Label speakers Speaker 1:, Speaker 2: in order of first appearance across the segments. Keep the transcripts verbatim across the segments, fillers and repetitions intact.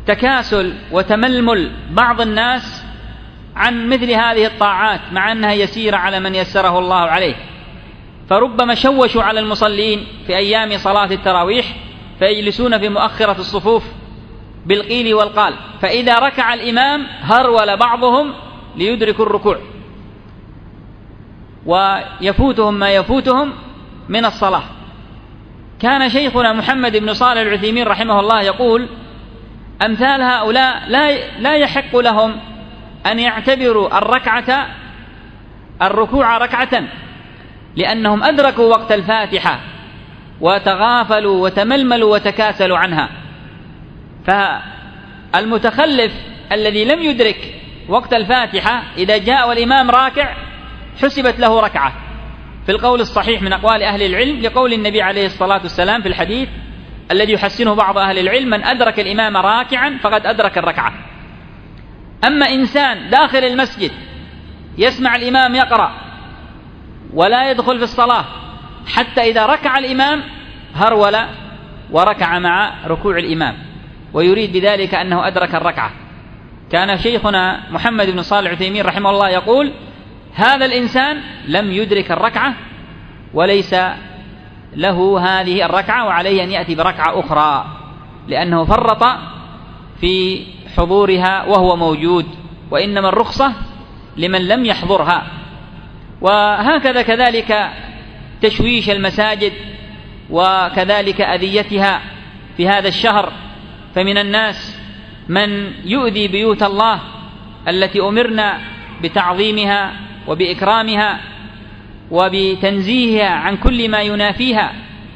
Speaker 1: تكاسل وتململ بعض الناس عن مثل هذه الطاعات مع أنها يسيرة على من يسره الله عليه، فربما شوشوا على المصلين في أيام صلاة التراويح فيجلسون في مؤخرة الصفوف بالقيل والقال، فإذا ركع الإمام هرول بعضهم ليدركوا الركوع ويفوتهم ما يفوتهم من الصلاة. كان شيخنا محمد بن صالح العثيمين رحمه الله يقول: أمثال هؤلاء لا لا يحق لهم أن يعتبروا الركعة الركوع ركعة، لأنهم أدركوا وقت الفاتحة وتغافلوا وتململوا وتكاسلوا عنها. فالمتخلف الذي لم يدرك وقت الفاتحة إذا جاء والإمام راكع حسبت له ركعة، في القول الصحيح من أقوال أهل العلم، لقول النبي عليه الصلاة والسلام في الحديث الذي يحسنه بعض أهل العلم: من أدرك الإمام راكعا فقد أدرك الركعة. أما إنسان داخل المسجد يسمع الإمام يقرأ ولا يدخل في الصلاة حتى إذا ركع الإمام هرول وركع مع ركوع الإمام ويريد بذلك أنه أدرك الركعة، كان شيخنا محمد بن صالح العثيمين رحمه الله يقول: هذا الإنسان لم يدرك الركعة وليس له هذه الركعة، وعليه أن يأتي بركعة أخرى لأنه فرط في حضورها وهو موجود، وإنما الرخصة لمن لم يحضرها. وهكذا كذلك تشويش المساجد وكذلك أذيتها في هذا الشهر، فمن الناس من يؤذي بيوت الله التي أمرنا بتعظيمها وبإكرامها وبتنزيهها عن كل ما ينافيها،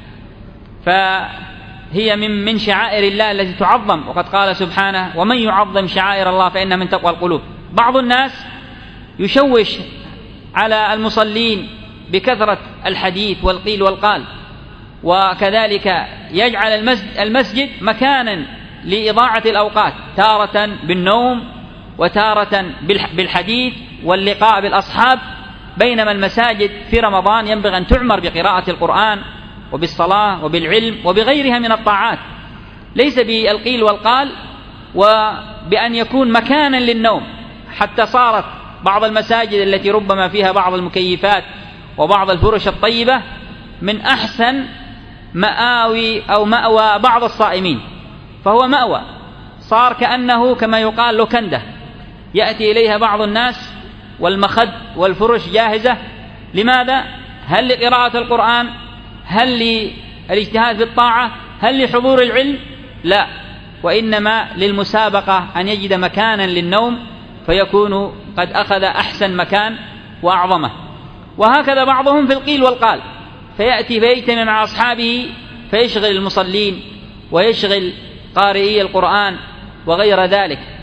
Speaker 1: فهي من من شعائر الله التي تعظم، وقد قال سبحانه: ومن يعظم شعائر الله فإنها من تقوى القلوب. بعض الناس يشوش على المصلين بكثرة الحديث والقيل والقال، وكذلك يجعل المسجد مكانا لإضاعة الأوقات، تارة بالنوم وتارة بالحديث واللقاء بالأصحاب، بينما المساجد في رمضان ينبغي أن تعمر بقراءة القرآن وبالصلاة وبالعلم وبغيرها من الطاعات، ليس بالقيل والقال وبأن يكون مكانا للنوم. حتى صارت بعض المساجد التي ربما فيها بعض المكيفات وبعض الفرش الطيبة من أحسن مآوي أو مأوى بعض الصائمين، فهو مأوى صار كأنه كما يقال لوكندة، يأتي إليها بعض الناس والمخد والفرش جاهزة. لماذا؟ هل لقراءة القرآن؟ هل للاجتهاد في الطاعة؟ هل لحضور العلم؟ لا، وإنما للمسابقة أن يجد مكانا للنوم فيكون قد أخذ أحسن مكان وأعظمه. وهكذا بعضهم في القيل والقال، فيأتي فيجتمع مع أصحابه فيشغل المصلين ويشغل قارئي القرآن وغير ذلك،